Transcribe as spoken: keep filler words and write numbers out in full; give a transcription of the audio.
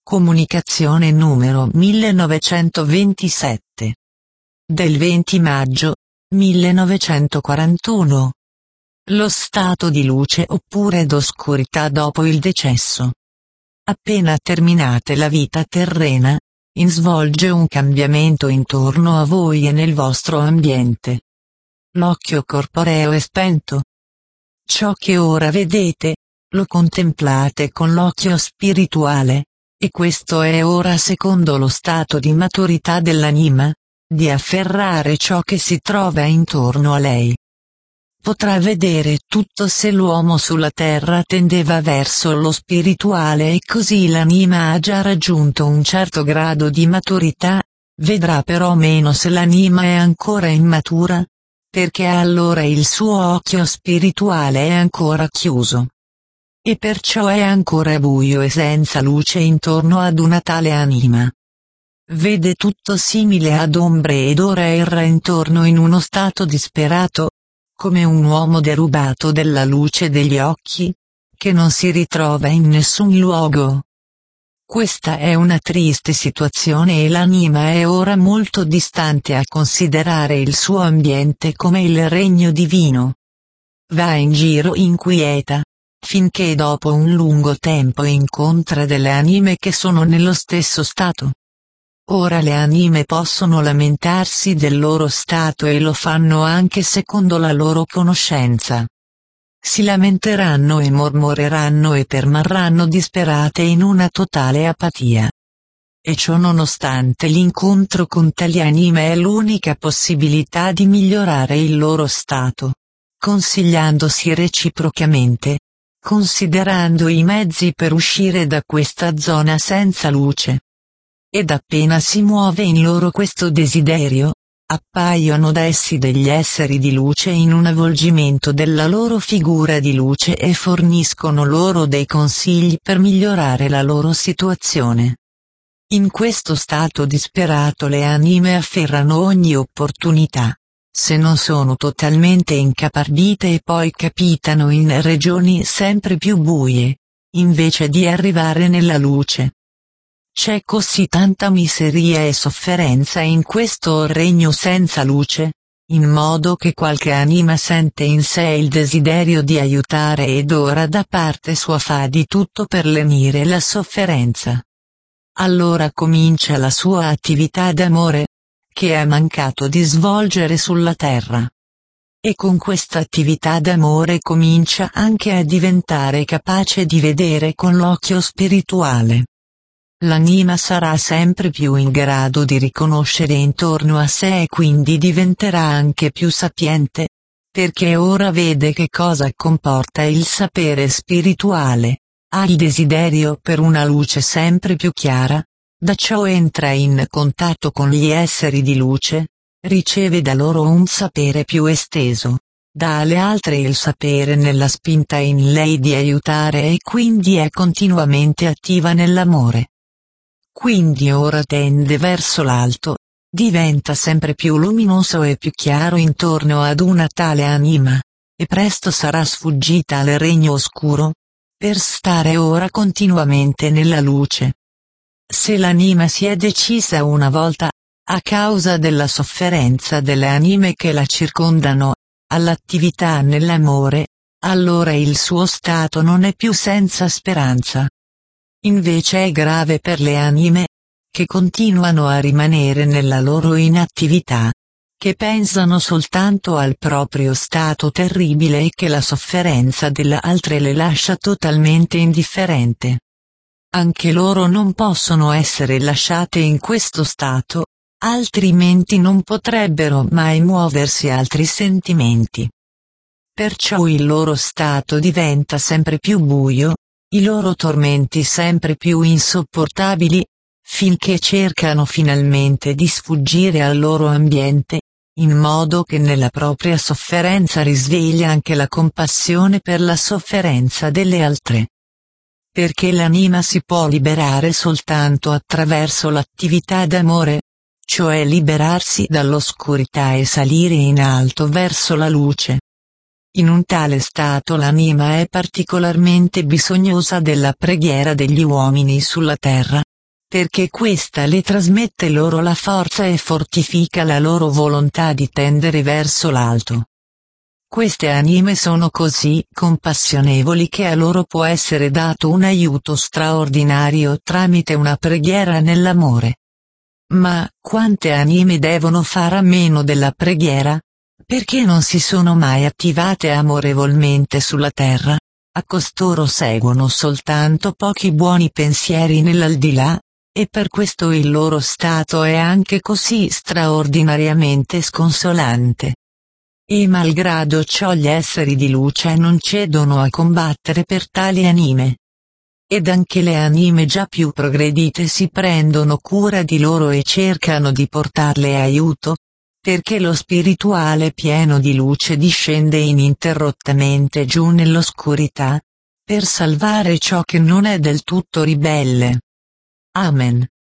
Comunicazione numero millenovecentoventisette. Del venti maggio millenovecentoquarantuno. Lo stato di luce oppure d'oscurità dopo il decesso. Appena terminate la vita terrena, in svolge un cambiamento intorno a voi e nel vostro ambiente. L'occhio corporeo è spento. Ciò che ora vedete, lo contemplate con l'occhio spirituale, e questo è ora secondo lo stato di maturità dell'anima, di afferrare ciò che si trova intorno a lei. Potrà vedere tutto se l'uomo sulla terra tendeva verso lo spirituale e così l'anima ha già raggiunto un certo grado di maturità, vedrà però meno se l'anima è ancora immatura, perché allora il suo occhio spirituale è ancora chiuso. E perciò è ancora buio e senza luce intorno ad una tale anima. Vede tutto simile ad ombre ed ora erra intorno in uno stato disperato, come un uomo derubato della luce degli occhi, che non si ritrova in nessun luogo. Questa è una triste situazione e l'anima è ora molto distante a considerare il suo ambiente come il regno divino. Va in giro inquieta, finché dopo un lungo tempo incontra delle anime che sono nello stesso stato. Ora le anime possono lamentarsi del loro stato e lo fanno anche secondo la loro conoscenza. Si lamenteranno e mormoreranno e permarranno disperate in una totale apatia. E ciò nonostante l'incontro con tali anime è l'unica possibilità di migliorare il loro stato, consigliandosi reciprocamente, considerando i mezzi per uscire da questa zona senza luce. Ed appena si muove in loro questo desiderio, appaiono da essi degli esseri di luce in un avvolgimento della loro figura di luce e forniscono loro dei consigli per migliorare la loro situazione. In questo stato disperato le anime afferrano ogni opportunità, se non sono totalmente incaparbite e poi capitano in regioni sempre più buie, invece di arrivare nella luce. C'è così tanta miseria e sofferenza in questo regno senza luce, in modo che qualche anima sente in sé il desiderio di aiutare ed ora da parte sua fa di tutto per lenire la sofferenza. Allora comincia la sua attività d'amore, che ha mancato di svolgere sulla terra. E con questa attività d'amore comincia anche a diventare capace di vedere con l'occhio spirituale. L'anima sarà sempre più in grado di riconoscere intorno a sé e quindi diventerà anche più sapiente, perché ora vede che cosa comporta il sapere spirituale, ha il desiderio per una luce sempre più chiara, da ciò entra in contatto con gli esseri di luce, riceve da loro un sapere più esteso, dà alle altre il sapere nella spinta in lei di aiutare e quindi è continuamente attiva nell'amore. Quindi ora tende verso l'alto, diventa sempre più luminoso e più chiaro intorno ad una tale anima, e presto sarà sfuggita al regno oscuro, per stare ora continuamente nella luce. Se l'anima si è decisa una volta, a causa della sofferenza delle anime che la circondano, all'attività nell'amore, allora il suo stato non è più senza speranza. Invece è grave per le anime, che continuano a rimanere nella loro inattività, che pensano soltanto al proprio stato terribile e che la sofferenza delle altre le lascia totalmente indifferente. Anche loro non possono essere lasciate in questo stato, altrimenti non potrebbero mai muoversi altri sentimenti. Perciò il loro stato diventa sempre più buio, i loro tormenti sempre più insopportabili, finché cercano finalmente di sfuggire al loro ambiente, in modo che nella propria sofferenza risveglia anche la compassione per la sofferenza delle altre. Perché l'anima si può liberare soltanto attraverso l'attività d'amore, cioè liberarsi dall'oscurità e salire in alto verso la luce. In un tale stato l'anima è particolarmente bisognosa della preghiera degli uomini sulla terra, perché questa le trasmette loro la forza e fortifica la loro volontà di tendere verso l'alto. Queste anime sono così compassionevoli che a loro può essere dato un aiuto straordinario tramite una preghiera nell'amore. Ma, quante anime devono fare a meno della preghiera? Perché non si sono mai attivate amorevolmente sulla terra? A costoro seguono soltanto pochi buoni pensieri nell'aldilà, e per questo il loro stato è anche così straordinariamente sconsolante. E malgrado ciò gli esseri di luce non cedono a combattere per tali anime. Ed anche le anime già più progredite si prendono cura di loro e cercano di portarle aiuto, perché lo spirituale pieno di luce discende ininterrottamente giù nell'oscurità, per salvare ciò che non è del tutto ribelle. Amen.